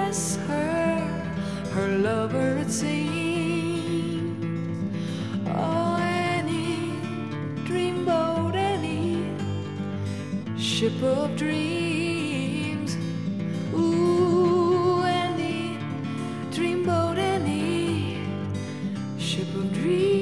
caress her, her lover it seems. Oh, Annie, dreamboat Annie, ship of dreams. Ooh, Annie, dreamboat Annie, ship of dreams.